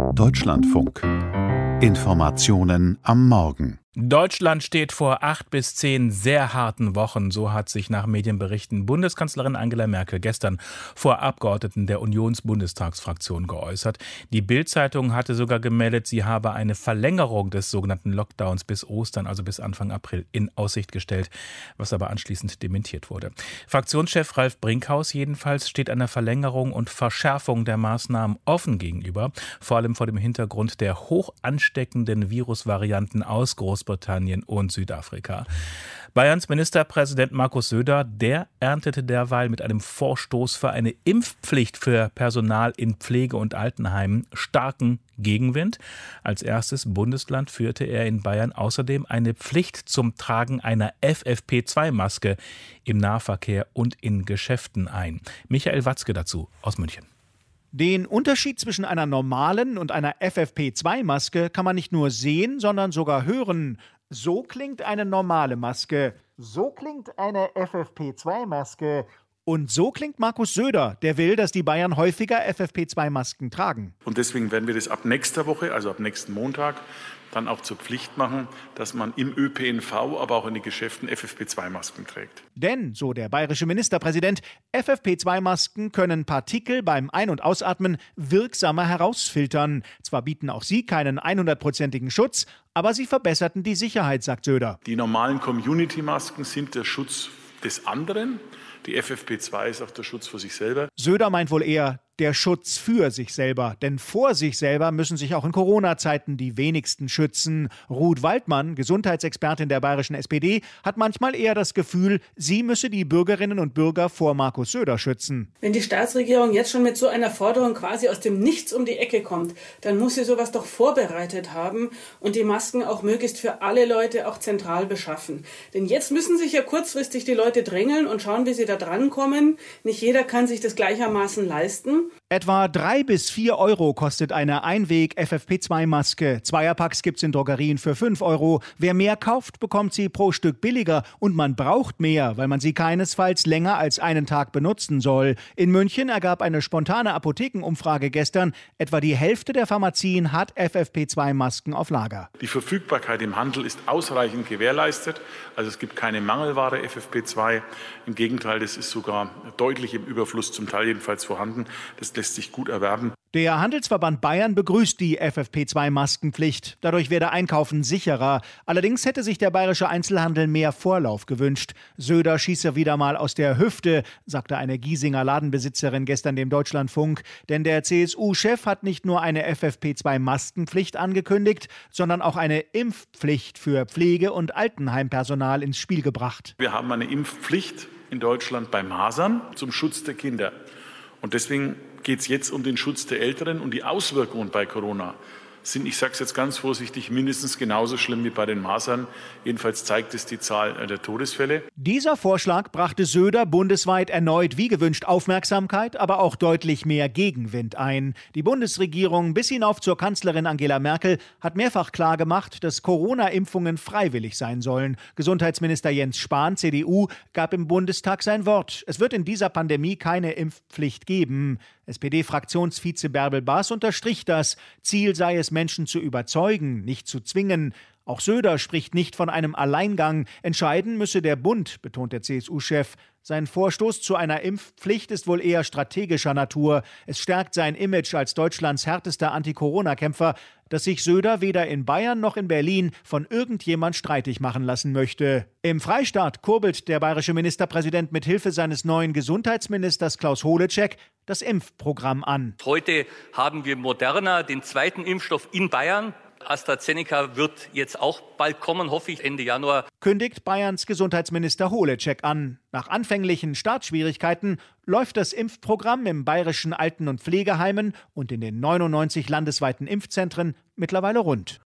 Deutschlandfunk. Informationen am Morgen. Deutschland steht vor 8 bis 10 sehr harten Wochen. So hat sich nach Medienberichten Bundeskanzlerin Angela Merkel gestern vor Abgeordneten der Unionsbundestagsfraktion geäußert. Die Bild-Zeitung hatte sogar gemeldet, sie habe eine Verlängerung des sogenannten Lockdowns bis Ostern, also bis Anfang April, in Aussicht gestellt, was aber anschließend dementiert wurde. Fraktionschef Ralf Brinkhaus jedenfalls steht einer Verlängerung und Verschärfung der Maßnahmen offen gegenüber, vor allem vor dem Hintergrund der hoch ansteckenden Virusvarianten aus Großbritannien und Südafrika. Bayerns Ministerpräsident Markus Söder, der erntete derweil mit einem Vorstoß für eine Impfpflicht für Personal in Pflege- und Altenheimen starken Gegenwind. Als erstes Bundesland führte er in Bayern außerdem eine Pflicht zum Tragen einer FFP2-Maske im Nahverkehr und in Geschäften ein. Michael Watzke dazu aus München. Den Unterschied zwischen einer normalen und einer FFP2-Maske kann man nicht nur sehen, sondern sogar hören. So klingt eine normale Maske. So klingt eine FFP2-Maske. Und so klingt Markus Söder, der will, dass die Bayern häufiger FFP2-Masken tragen. Und deswegen werden wir das ab nächster Woche, also ab nächsten Montag, dann auch zur Pflicht machen, dass man im ÖPNV, aber auch in den Geschäften FFP2-Masken trägt. Denn, so der bayerische Ministerpräsident, FFP2-Masken können Partikel beim Ein- und Ausatmen wirksamer herausfiltern. Zwar bieten auch sie keinen 100%igen Schutz, aber sie verbesserten die Sicherheit, sagt Söder. Die normalen Community-Masken sind der Schutz des anderen. Die FFP2 ist auch der Schutz für sich selber. Söder meint wohl eher der Schutz für sich selber. Denn vor sich selber müssen sich auch in Corona-Zeiten die wenigsten schützen. Ruth Waldmann, Gesundheitsexpertin der bayerischen SPD, hat manchmal eher das Gefühl, sie müsse die Bürgerinnen und Bürger vor Markus Söder schützen. Wenn die Staatsregierung jetzt schon mit so einer Forderung quasi aus dem Nichts um die Ecke kommt, dann muss sie sowas doch vorbereitet haben und die Masken auch möglichst für alle Leute auch zentral beschaffen. Denn jetzt müssen sich ja kurzfristig die Leute drängeln und schauen, wie sie da drankommen. Nicht jeder kann sich das gleichermaßen leisten. Etwa 3 bis 4 Euro kostet eine Einweg-FFP2-Maske. Zweierpacks gibt's in Drogerien für 5 Euro. Wer mehr kauft, bekommt sie pro Stück billiger. Und man braucht mehr, weil man sie keinesfalls länger als einen Tag benutzen soll. In München ergab eine spontane Apothekenumfrage gestern, etwa die Hälfte der Pharmazien hat FFP2-Masken auf Lager. Die Verfügbarkeit im Handel ist ausreichend gewährleistet. Also es gibt keine Mangelware FFP2. Im Gegenteil, das ist sogar deutlich im Überfluss, zum Teil jedenfalls vorhanden. Das lässt sich gut erwerben. Der Handelsverband Bayern begrüßt die FFP2-Maskenpflicht. Dadurch werde Einkaufen sicherer. Allerdings hätte sich der bayerische Einzelhandel mehr Vorlauf gewünscht. Söder schieße wieder mal aus der Hüfte, sagte eine Giesinger Ladenbesitzerin gestern dem Deutschlandfunk. Denn der CSU-Chef hat nicht nur eine FFP2-Maskenpflicht angekündigt, sondern auch eine Impfpflicht für Pflege- und Altenheimpersonal ins Spiel gebracht. Wir haben eine Impfpflicht in Deutschland bei Masern zum Schutz der Kinder. Und deswegen geht es jetzt um den Schutz der Älteren und die Auswirkungen bei Corona sind, ich sage es jetzt ganz vorsichtig, mindestens genauso schlimm wie bei den Masern. Jedenfalls zeigt es die Zahl der Todesfälle. Dieser Vorschlag brachte Söder bundesweit erneut wie gewünscht Aufmerksamkeit, aber auch deutlich mehr Gegenwind ein. Die Bundesregierung bis hinauf zur Kanzlerin Angela Merkel hat mehrfach klargemacht, dass Corona-Impfungen freiwillig sein sollen. Gesundheitsminister Jens Spahn, CDU, gab im Bundestag sein Wort. Es wird in dieser Pandemie keine Impfpflicht geben. SPD-Fraktionsvize Bärbel Baas unterstrich das. Ziel sei es, Menschen zu überzeugen, nicht zu zwingen. Auch Söder spricht nicht von einem Alleingang. Entscheiden müsse der Bund, betont der CSU-Chef. Sein Vorstoß zu einer Impfpflicht ist wohl eher strategischer Natur. Es stärkt sein Image als Deutschlands härtester Anti-Corona-Kämpfer, dass sich Söder weder in Bayern noch in Berlin von irgendjemand streitig machen lassen möchte. Im Freistaat kurbelt der bayerische Ministerpräsident mit Hilfe seines neuen Gesundheitsministers Klaus Holecek das Impfprogramm an. Heute haben wir Moderna, den zweiten Impfstoff in Bayern. AstraZeneca wird jetzt auch bald kommen, hoffe ich, Ende Januar. Kündigt Bayerns Gesundheitsminister Holecek an. Nach anfänglichen Startschwierigkeiten läuft das Impfprogramm im bayerischen Alten- und Pflegeheimen und in den 99 landesweiten Impfzentren mittlerweile rund.